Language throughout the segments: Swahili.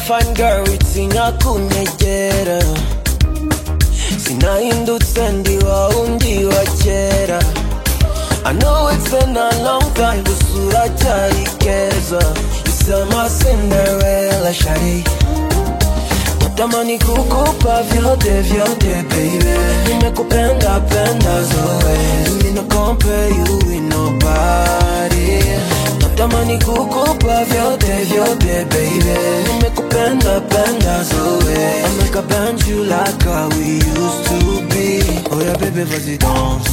fine girl witinya kunyegera sinahindutse ndi wa undi wa kera. I know it's been a long time, gusura cyari keza. You still my Cinderella shawty. Natamani kukupa vyote baby. Nimekupenda penda zoe. Mimi no compare you with nobody. Natamani kukupa vyote baby. Nimekupenda penda zoe. I make a band you like how we used to be. Oh yeah baby, vas-y danse.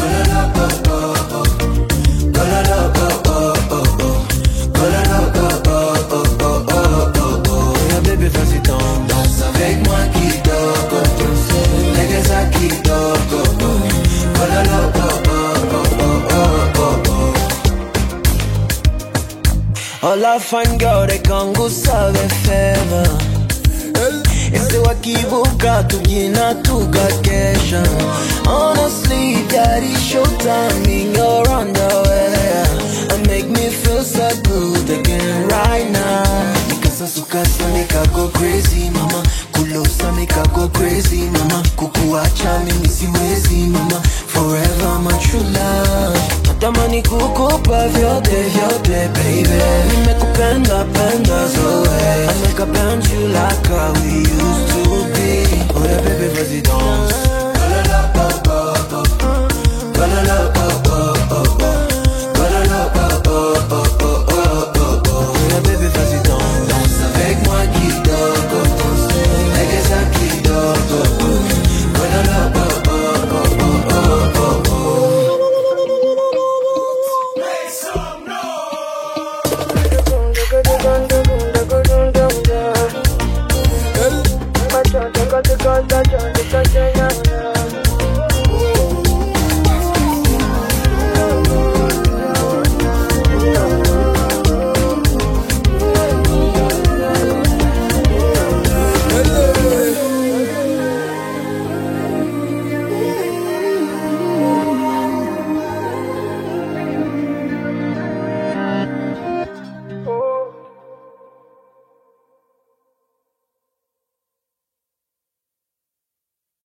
Yeah baby, vas-y danse avec moi qui dort. Legs ça qui dort. All la fine girl they can't go save fema. Ese wakibuka tujina tukakesha. Honestly, daddy, showtime in your underwear and make me feel so good again right now. Nikasa sukasa make I go crazy, mama. Kulosa make I go crazy, mama. Kukuacha mimi siwezi, mama. Forever my true love. Natamani kukupa vyote baby. Nimekupenda penda zoe. I make a band you like how we used to be. Oh yeah baby, vas-y danse. Yeah baby, vas-y danse avec moi qui dort. Legs ça qui dort. Make some noise.